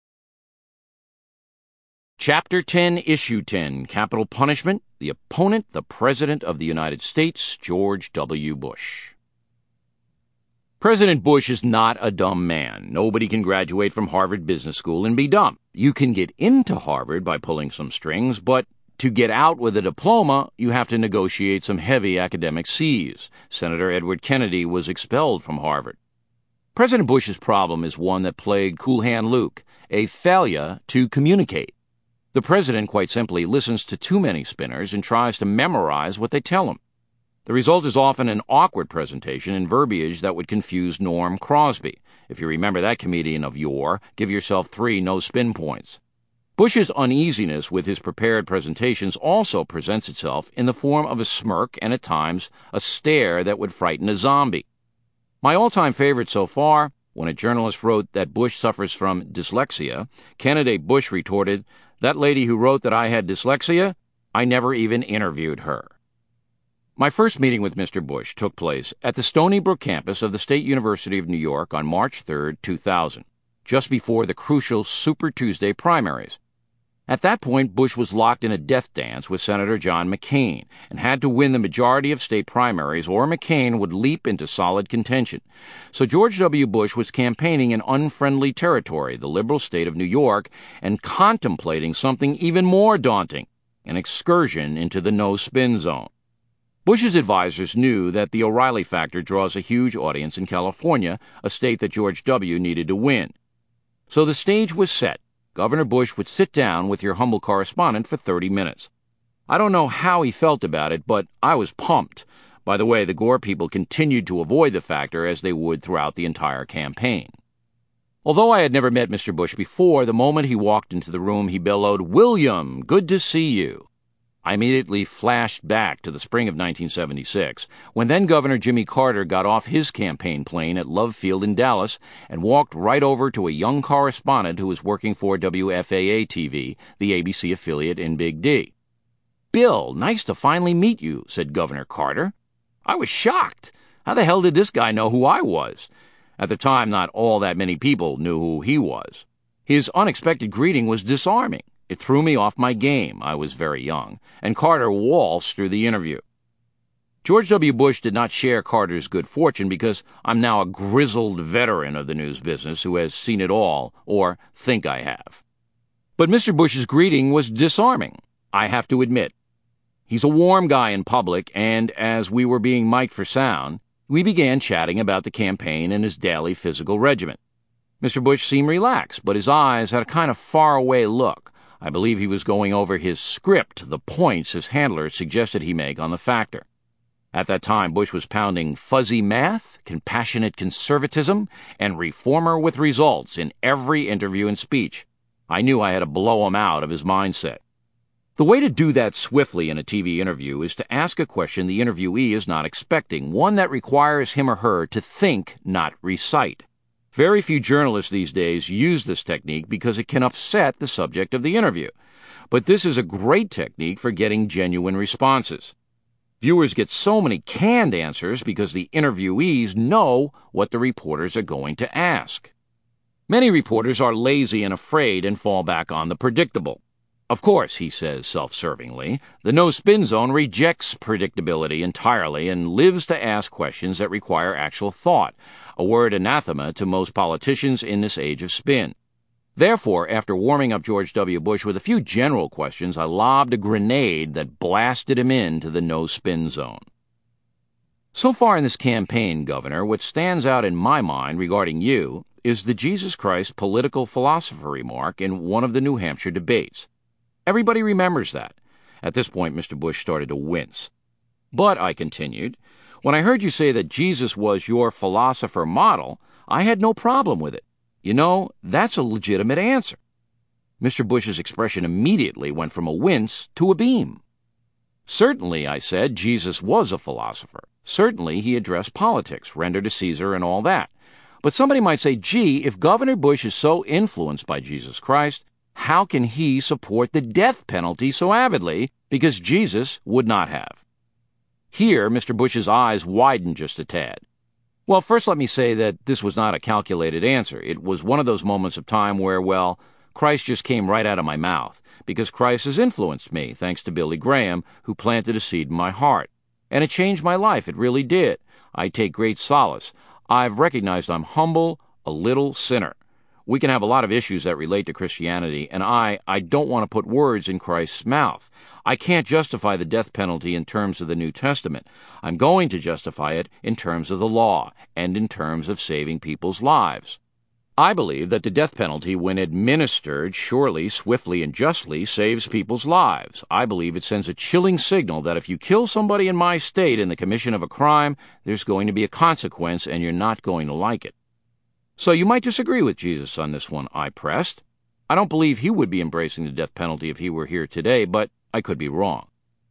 Chapter ten, Issue ten, Capital Punishment, the opponent, the President of the United States, George W. Bush. President Bush is not a dumb man. Nobody can graduate from Harvard Business School and be dumb. You can get into Harvard by pulling some strings, but to get out with a diploma, you have to negotiate some heavy academic seas. Senator Edward Kennedy was expelled from Harvard. President Bush's problem is one that plagued Cool Hand Luke, a failure to communicate. The president, quite simply, listens to too many spinners and tries to memorize what they tell him. The result is often an awkward presentation in verbiage that would confuse Norm Crosby. If you remember that comedian of yore, give yourself three no-spin points. Bush's uneasiness with his prepared presentations also presents itself in the form of a smirk and, at times, a stare that would frighten a zombie. My all-time favorite so far, when a journalist wrote that Bush suffers from dyslexia, candidate Bush retorted, "That lady who wrote that I had dyslexia, I never even interviewed her." My first meeting with Mister Bush took place at the Stony Brook campus of the State University of New York on March third, two thousand, just before the crucial Super Tuesday primaries. At that point, Bush was locked in a death dance with Senator John McCain and had to win the majority of state primaries or McCain would leap into solid contention. So George W. Bush was campaigning in unfriendly territory, the liberal state of New York, and contemplating something even more daunting, an excursion into the no-spin zone. Bush's advisers knew that the O'Reilly factor draws a huge audience in California, a state that George W. needed to win. So the stage was set. Governor Bush would sit down with your humble correspondent for thirty minutes. I don't know how he felt about it, but I was pumped. By the way, the Gore people continued to avoid the factor as they would throughout the entire campaign. Although I had never met Mister Bush before, the moment he walked into the room, he bellowed, "William, good to see you." I immediately flashed back to the spring of nineteen seventy-six, when then-Governor Jimmy Carter got off his campaign plane at Love Field in Dallas and walked right over to a young correspondent who was working for W F A A T V, the A B C affiliate in Big D. "Bill, nice to finally meet you," said Governor Carter. I was shocked. How the hell did this guy know who I was? At the time, not all that many people knew who he was. His unexpected greeting was disarming. It threw me off my game. I was very young, and Carter waltzed through the interview. George W. Bush did not share Carter's good fortune because I'm now a grizzled veteran of the news business who has seen it all, or think I have. But Mister Bush's greeting was disarming, I have to admit. He's a warm guy in public, and as we were being mic'd for sound, we began chatting about the campaign and his daily physical regimen. Mister Bush seemed relaxed, but his eyes had a kind of faraway look. I believe he was going over his script, the points his handler suggested he make on the factor. At that time, Bush was pounding fuzzy math, compassionate conservatism, and reformer with results in every interview and speech. I knew I had to blow him out of his mindset. The way to do that swiftly in a T V interview is to ask a question the interviewee is not expecting, one that requires him or her to think, not recite. Very few journalists these days use this technique because it can upset the subject of the interview. But this is a great technique for getting genuine responses. Viewers get so many canned answers because the interviewees know what the reporters are going to ask. Many reporters are lazy and afraid and fall back on the predictable. Of course, he says self-servingly, the no-spin zone rejects predictability entirely and lives to ask questions that require actual thought, a word anathema to most politicians in this age of spin. Therefore, after warming up George W. Bush with a few general questions, I lobbed a grenade that blasted him into the no-spin zone. So far in this campaign, Governor, what stands out in my mind regarding you is the Jesus Christ political philosopher remark in one of the New Hampshire debates. Everybody remembers that. At this point, Mister Bush started to wince. But, I continued, when I heard you say that Jesus was your philosopher model, I had no problem with it. You know, that's a legitimate answer. Mister Bush's expression immediately went from a wince to a beam. Certainly, I said, Jesus was a philosopher. Certainly, he addressed politics, render to Caesar, and all that. But somebody might say, gee, if Governor Bush is so influenced by Jesus Christ, how can he support the death penalty so avidly, because Jesus would not have? Here, Mister Bush's eyes widened just a tad. Well, first let me say that this was not a calculated answer. It was one of those moments of time where, well, Christ just came right out of my mouth, because Christ has influenced me, thanks to Billy Graham, who planted a seed in my heart. And it changed my life, it really did. I take great solace. I've recognized I'm humble, a little sinner. We can have a lot of issues that relate to Christianity, and I, I don't want to put words in Christ's mouth. I can't justify the death penalty in terms of the New Testament. I'm going to justify it in terms of the law and in terms of saving people's lives. I believe that the death penalty, when administered surely, swiftly, and justly, saves people's lives. I believe it sends a chilling signal that if you kill somebody in my state in the commission of a crime, there's going to be a consequence and you're not going to like it. So you might disagree with Jesus on this one, I pressed. I don't believe he would be embracing the death penalty if he were here today, but I could be wrong.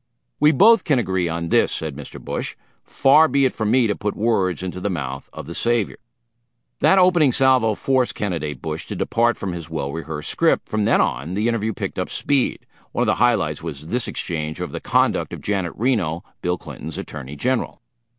We both can agree on this, said Mister Bush. Far be it from me to put words into the mouth of the Savior. That opening salvo forced candidate Bush to depart from his well-rehearsed script. From then on, the interview picked up speed. One of the highlights was this exchange of the conduct of Janet Reno, Bill Clinton's Attorney General.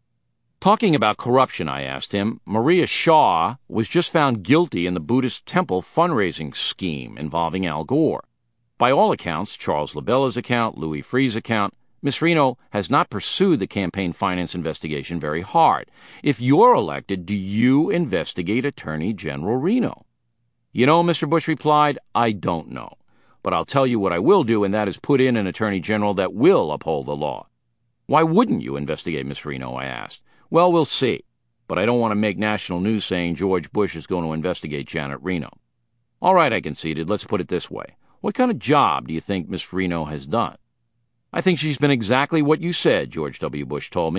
Talking about corruption, I asked him, Maria Shaw was just found guilty in the Buddhist temple fundraising scheme involving Al Gore. By all accounts, Charles LaBella's account, Louis Freeh's account, Miss Reno has not pursued the campaign finance investigation very hard. If you're elected, do you investigate Attorney General Reno? You know, Mister Bush replied, I don't know. But I'll tell you what I will do, and that is put in an Attorney General that will uphold the law. Why wouldn't you investigate Miss Reno, I asked. Well, we'll see. But I don't want to make national news saying George Bush is going to investigate Janet Reno. All right, I conceded. Let's put it this way. What kind of job do you think Miss Reno has done? I think she's been exactly what you said, George W. Bush told me.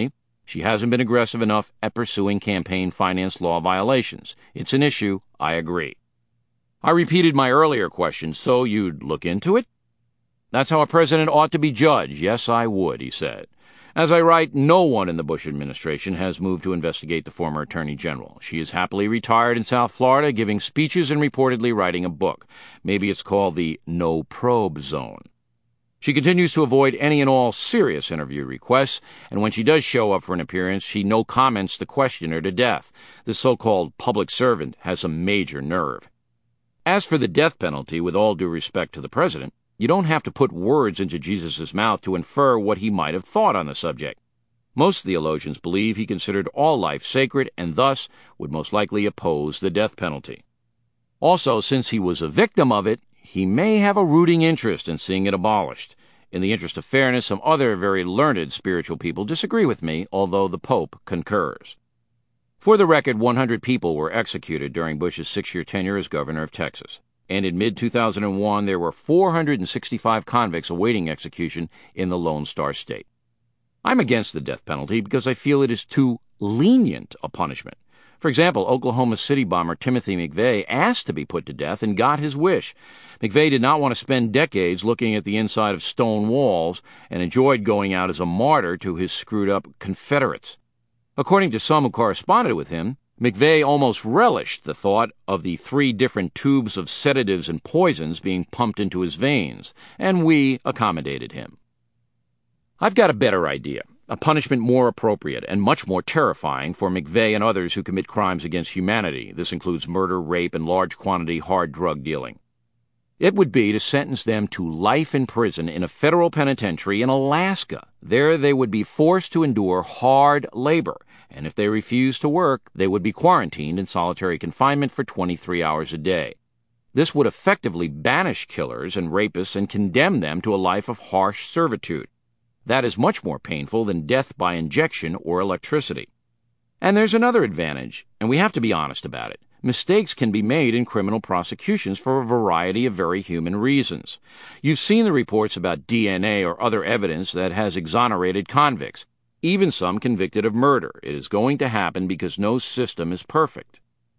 She hasn't been aggressive enough at pursuing campaign finance law violations. It's an issue, I agree. I repeated my earlier question, so you'd look into it? That's how a president ought to be judged. Yes, I would, he said. As I write, no one in the Bush administration has moved to investigate the former Attorney General. She is happily retired in South Florida, giving speeches and reportedly writing a book. Maybe it's called the No Probe Zone. She continues to avoid any and all serious interview requests, and when she does show up for an appearance, she no comments the questioner to death. This so-called public servant has a major nerve. As for the death penalty, with all due respect to the president, you don't have to put words into Jesus' mouth to infer what he might have thought on the subject. Most theologians believe he considered all life sacred and thus would most likely oppose the death penalty. Also, since he was a victim of it, he may have a rooting interest in seeing it abolished. In the interest of fairness, some other very learned spiritual people disagree with me, although the Pope concurs. For the record, one hundred people were executed during Bush's six-year tenure as governor of Texas. And in mid two thousand one, there were four hundred sixty-five convicts awaiting execution in the Lone Star State. I'm against the death penalty because I feel it is too lenient a punishment. For example, Oklahoma City bomber Timothy McVeigh asked to be put to death and got his wish. McVeigh did not want to spend decades looking at the inside of stone walls and enjoyed going out as a martyr to his screwed-up Confederates. According to some who corresponded with him, McVeigh almost relished the thought of the three different tubes of sedatives and poisons being pumped into his veins, and we accommodated him. I've got a better idea, a punishment more appropriate and much more terrifying for McVeigh and others who commit crimes against humanity. This includes murder, rape, and large quantity hard drug dealing. It would be to sentence them to life in prison in a federal penitentiary in Alaska. There they would be forced to endure hard labor, and if they refused to work, they would be quarantined in solitary confinement for twenty-three hours a day. This would effectively banish killers and rapists and condemn them to a life of harsh servitude. That is much more painful than death by injection or electricity. And there's another advantage, and we have to be honest about it. Mistakes can be made in criminal prosecutions for a variety of very human reasons. You've seen the reports about D N A or other evidence that has exonerated convicts, even some convicted of murder. It is going to happen because no system is perfect.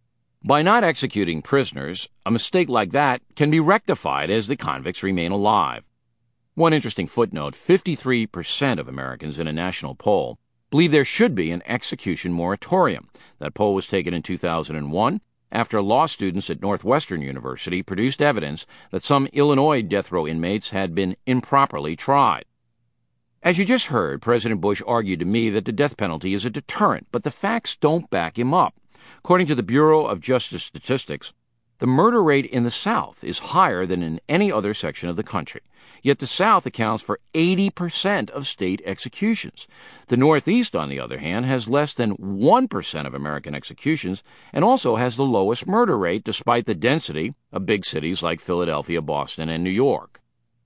By not executing prisoners, a mistake like that can be rectified as the convicts remain alive. One interesting footnote, fifty-three percent of Americans in a national poll believe there should be an execution moratorium. That poll was taken in two thousand one after law students at Northwestern University produced evidence that some Illinois death row inmates had been improperly tried. As you just heard, President Bush argued to me that the death penalty is a deterrent, but the facts don't back him up. According to the Bureau of Justice Statistics, the murder rate in the South is higher than in any other section of the country. Yet the South accounts for eighty percent of state executions. The Northeast, on the other hand, has less than one percent of American executions and also has the lowest murder rate despite the density of big cities like Philadelphia, Boston, and New York.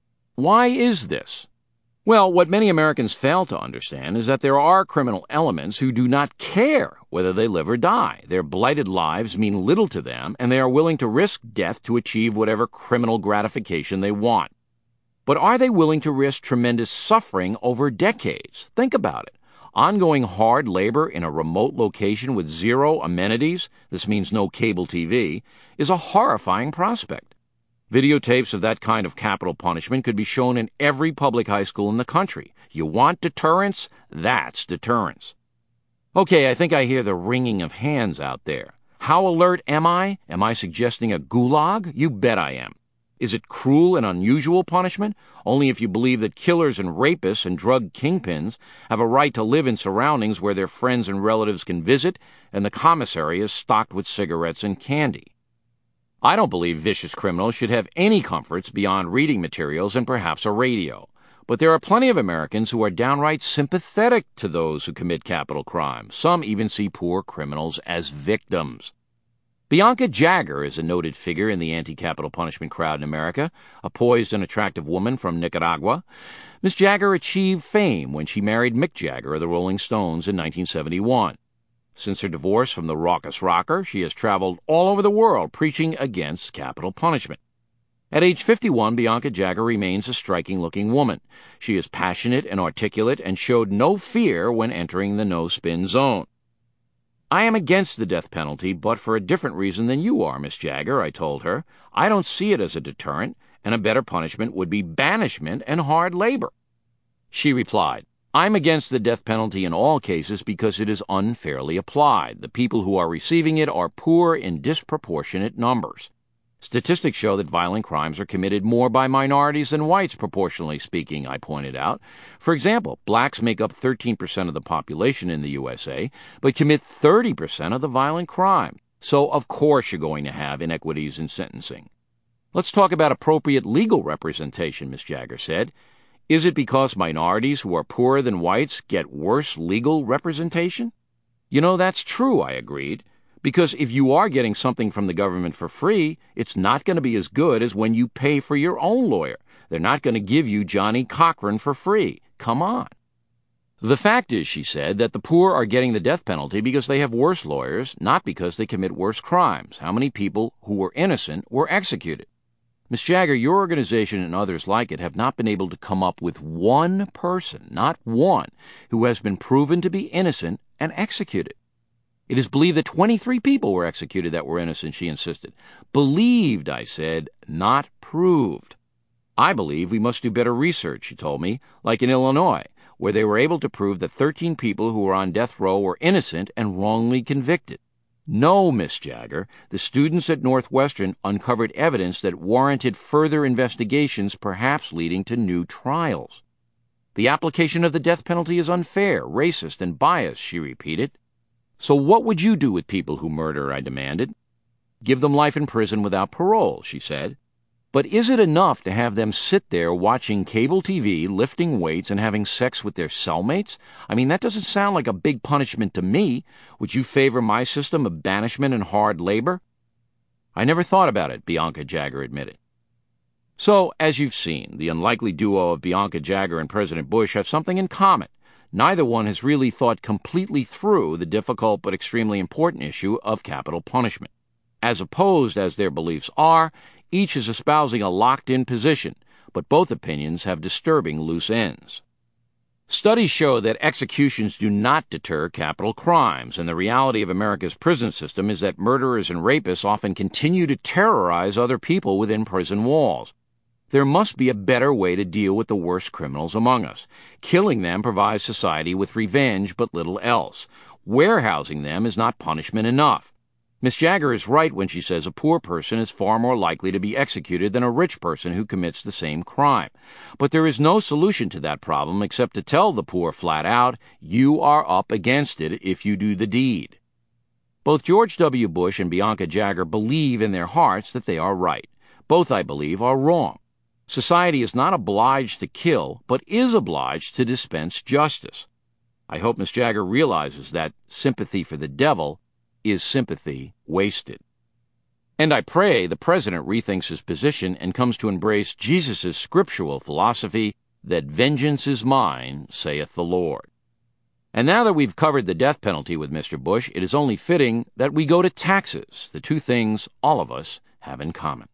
Why is this? Well, what many Americans fail to understand is that there are criminal elements who do not care whether they live or die. Their blighted lives mean little to them, and they are willing to risk death to achieve whatever criminal gratification they want. But are they willing to risk tremendous suffering over decades? Think about it. Ongoing hard labor in a remote location with zero amenities, this means no cable T V, is a horrifying prospect. Videotapes of that kind of capital punishment could be shown in every public high school in the country. You want deterrence? That's deterrence. Okay, I think I hear the wringing of hands out there. How alert am I? Am I suggesting a gulag? You bet I am. Is it cruel and unusual punishment? Only if you believe that killers and rapists and drug kingpins have a right to live in surroundings where their friends and relatives can visit and the commissary is stocked with cigarettes and candy. I don't believe vicious criminals should have any comforts beyond reading materials and perhaps a radio. But there are plenty of Americans who are downright sympathetic to those who commit capital crimes. Some even see poor criminals as victims. Bianca Jagger is a noted figure in the anti-capital punishment crowd in America, a poised and attractive woman from Nicaragua. Miss Jagger achieved fame when she married Mick Jagger of the Rolling Stones in nineteen seventy-one. Since her divorce from the raucous rocker, she has traveled all over the world preaching against capital punishment. At age fifty-one, Bianca Jagger remains a striking-looking woman. She is passionate and articulate and showed no fear when entering the no-spin zone. "I am against the death penalty, but for a different reason than you are, Miss Jagger," I told her. "I don't see it as a deterrent, and a better punishment would be banishment and hard labor." She replied, "I'm against the death penalty in all cases because it is unfairly applied. The people who are receiving it are poor in disproportionate numbers. Statistics show that violent crimes are committed more by minorities than whites, proportionally speaking," I pointed out. "For example, blacks make up thirteen percent of the population in the U S A, but commit thirty percent of the violent crime. So, of course, you're going to have inequities in sentencing." "Let's talk about appropriate legal representation," Miss Jagger said. "Is it because minorities who are poorer than whites get worse legal representation?" "You know, that's true," I agreed. "Because if you are getting something from the government for free, it's not going to be as good as when you pay for your own lawyer. They're not going to give you Johnny Cochran for free. Come on." "The fact is," she said, "that the poor are getting the death penalty because they have worse lawyers, not because they commit worse crimes. How many people who were innocent were executed?" "Miss Jagger, your organization and others like it have not been able to come up with one person, not one, who has been proven to be innocent and executed." "It is believed that twenty-three people were executed that were innocent," she insisted. "Believed," I said, "not proved." "I believe we must do better research," she told me, like in Illinois, where they were able to prove that thirteen people who were on death row were innocent and wrongly convicted. "No, Miss Jagger, the students at Northwestern uncovered evidence that warranted further investigations, perhaps leading to new trials." "The application of the death penalty is unfair, racist, and biased," she repeated. "So what would you do with people who murder?" I demanded. "Give them life in prison without parole," she said. "But is it enough to have them sit there watching cable T V, lifting weights, and having sex with their cellmates? I mean, that doesn't sound like a big punishment to me. Would you favor my system of banishment and hard labor?" "I never thought about it," Bianca Jagger admitted. So, as you've seen, the unlikely duo of Bianca Jagger and President Bush have something in common. Neither one has really thought completely through the difficult but extremely important issue of capital punishment. As opposed as their beliefs are, each is espousing a locked-in position, but both opinions have disturbing loose ends. Studies show that executions do not deter capital crimes, and the reality of America's prison system is that murderers and rapists often continue to terrorize other people within prison walls. There must be a better way to deal with the worst criminals among us. Killing them provides society with revenge but little else. Warehousing them is not punishment enough. Miss Jagger is right when she says a poor person is far more likely to be executed than a rich person who commits the same crime. But there is no solution to that problem except to tell the poor flat out, "You are up against it if you do the deed." Both George W. Bush and Bianca Jagger believe in their hearts that they are right. Both, I believe, are wrong. Society is not obliged to kill, but is obliged to dispense justice. I hope Miss Jagger realizes that sympathy for the devil is sympathy wasted. And I pray the President rethinks his position and comes to embrace Jesus' scriptural philosophy that vengeance is mine, saith the Lord. And now that we've covered the death penalty with Mister Bush, it is only fitting that we go to taxes, the two things all of us have in common.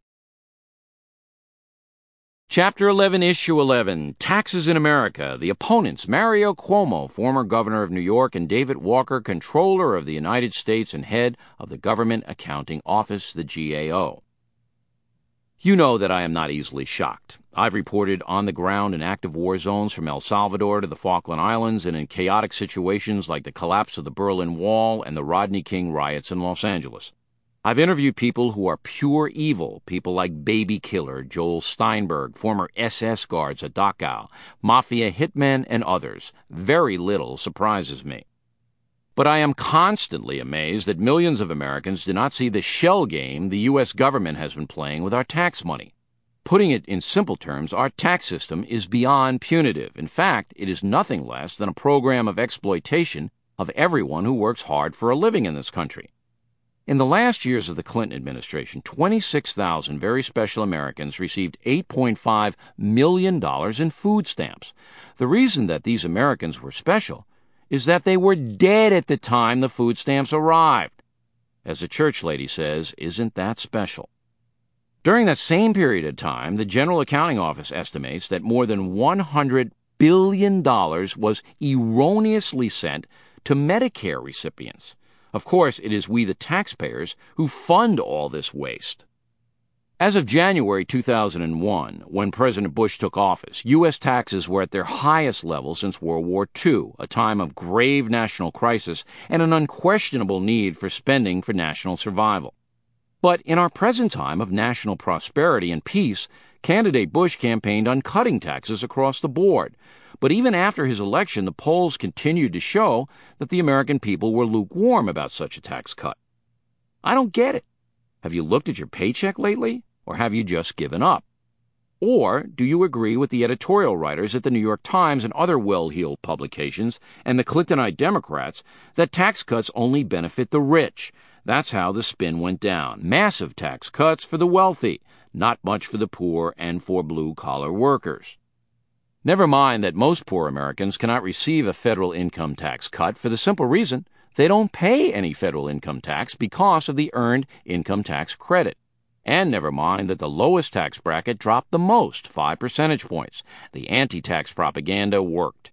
Chapter eleven, Issue eleven, Taxes in America. The opponents, Mario Cuomo, former governor of New York, and David Walker, comptroller of the United States and head of the Government Accounting Office, the G A O. You know that I am not easily shocked. I've reported on the ground in active war zones from El Salvador to the Falkland Islands and in chaotic situations like the collapse of the Berlin Wall and the Rodney King riots in Los Angeles. I've interviewed people who are pure evil, people like Baby Killer, Joel Steinberg, former S S guards at Dachau, mafia hitmen, and others. Very little surprises me. But I am constantly amazed that millions of Americans do not see the shell game the U S government has been playing with our tax money. Putting it in simple terms, our tax system is beyond punitive. In fact, it is nothing less than a program of exploitation of everyone who works hard for a living in this country. In the last years of the Clinton administration, twenty-six thousand very special Americans received eight point five million dollars in food stamps. The reason that these Americans were special is that they were dead at the time the food stamps arrived. As a church lady says, isn't that special? During that same period of time, the General Accounting Office estimates that more than one hundred billion dollars was erroneously sent to Medicare recipients. Of course, it is we the taxpayers who fund all this waste. As of January two thousand one, when President Bush took office, U S taxes were at their highest level since World War Two, a time of grave national crisis and an unquestionable need for spending for national survival. But in our present time of national prosperity and peace, candidate Bush campaigned on cutting taxes across the board. But even after his election, the polls continued to show that the American people were lukewarm about such a tax cut. I don't get it. Have you looked at your paycheck lately, or have you just given up? Or do you agree with the editorial writers at the New York Times and other well-heeled publications and the Clintonite Democrats that tax cuts only benefit the rich? That's how the spin went down. Massive tax cuts for the wealthy, not much for the poor and for blue-collar workers. Never mind that most poor Americans cannot receive a federal income tax cut for the simple reason they don't pay any federal income tax because of the Earned Income Tax Credit. And never mind that the lowest tax bracket dropped the most, five percentage points. The anti-tax propaganda worked.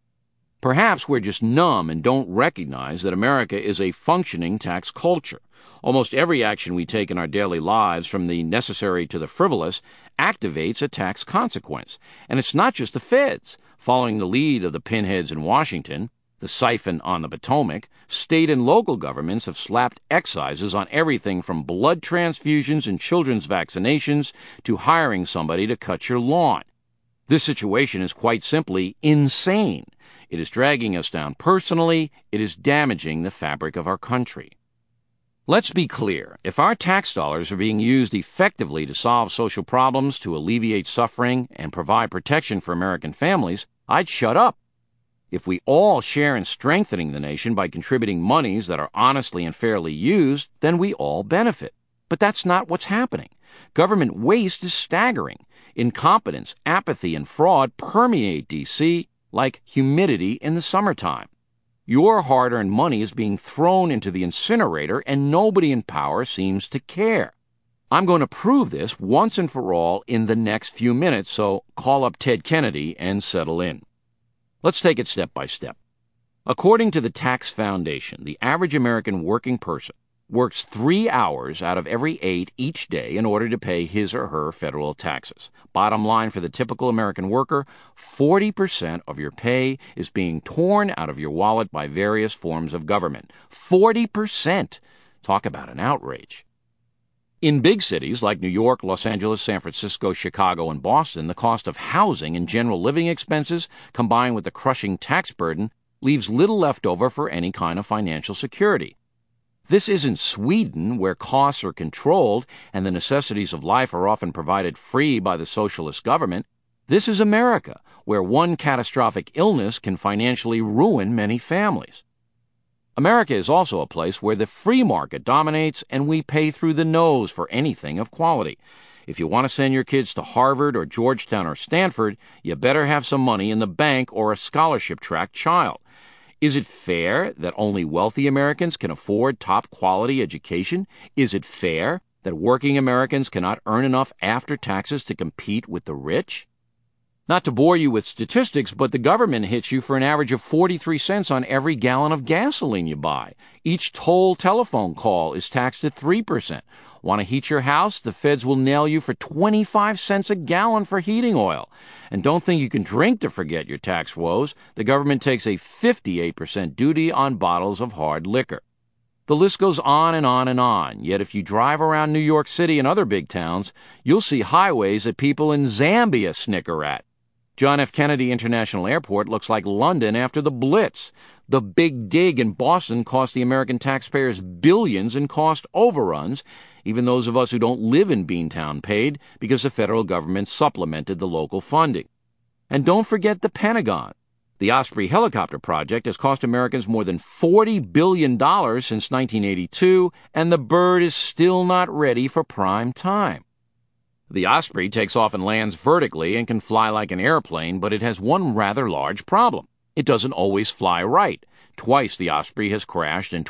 Perhaps we're just numb and don't recognize that America is a functioning tax culture. Almost every action we take in our daily lives, from the necessary to the frivolous, activates a tax consequence. And it's not just the feds. Following the lead of the pinheads in Washington, the siphon on the Potomac, state and local governments have slapped excises on everything from blood transfusions and children's vaccinations to hiring somebody to cut your lawn. This situation is quite simply insane. It is dragging us down personally. It is damaging the fabric of our country. Let's be clear. If our tax dollars are being used effectively to solve social problems, to alleviate suffering, and provide protection for American families, I'd shut up. If we all share in strengthening the nation by contributing monies that are honestly and fairly used, then we all benefit. But that's not what's happening. Government waste is staggering. Incompetence, apathy, and fraud permeate D C like humidity in the summertime. Your hard-earned money is being thrown into the incinerator, and nobody in power seems to care. I'm going to prove this once and for all in the next few minutes, so call up Ted Kennedy and settle in. Let's take it step by step. According to the Tax Foundation, the average American working person works three hours out of every eight each day in order to pay his or her federal taxes. Bottom line for the typical American worker, forty percent of your pay is being torn out of your wallet by various forms of government. forty percent! Talk about an outrage. In big cities like New York, Los Angeles, San Francisco, Chicago, and Boston, the cost of housing and general living expenses, combined with the crushing tax burden, leaves little left over for any kind of financial security. This isn't Sweden, where costs are controlled and the necessities of life are often provided free by the socialist government. This is America, where one catastrophic illness can financially ruin many families. America is also a place where the free market dominates and we pay through the nose for anything of quality. If you want to send your kids to Harvard or Georgetown or Stanford, you better have some money in the bank or a scholarship-tracked child. Is it fair that only wealthy Americans can afford top-quality education? Is it fair that working Americans cannot earn enough after taxes to compete with the rich? Not to bore you with statistics, but the government hits you for an average of forty-three cents on every gallon of gasoline you buy. Each toll telephone call is taxed at three percent. Want to heat your house? The feds will nail you for twenty-five cents a gallon for heating oil. And don't think you can drink to forget your tax woes. The government takes a fifty-eight percent duty on bottles of hard liquor. The list goes on and on and on, yet if you drive around New York City and other big towns, you'll see highways that people in Zambia snicker at. John F. Kennedy International Airport looks like London after the Blitz. The Big Dig in Boston cost the American taxpayers billions in cost overruns. Even those of us who don't live in Beantown paid because the federal government supplemented the local funding. And don't forget the Pentagon. The Osprey helicopter project has cost Americans more than forty billion dollars since nineteen eighty-two, and the bird is still not ready for prime time. The Osprey takes off and lands vertically and can fly like an airplane, but it has one rather large problem. It doesn't always fly right. Twice the Osprey has crashed and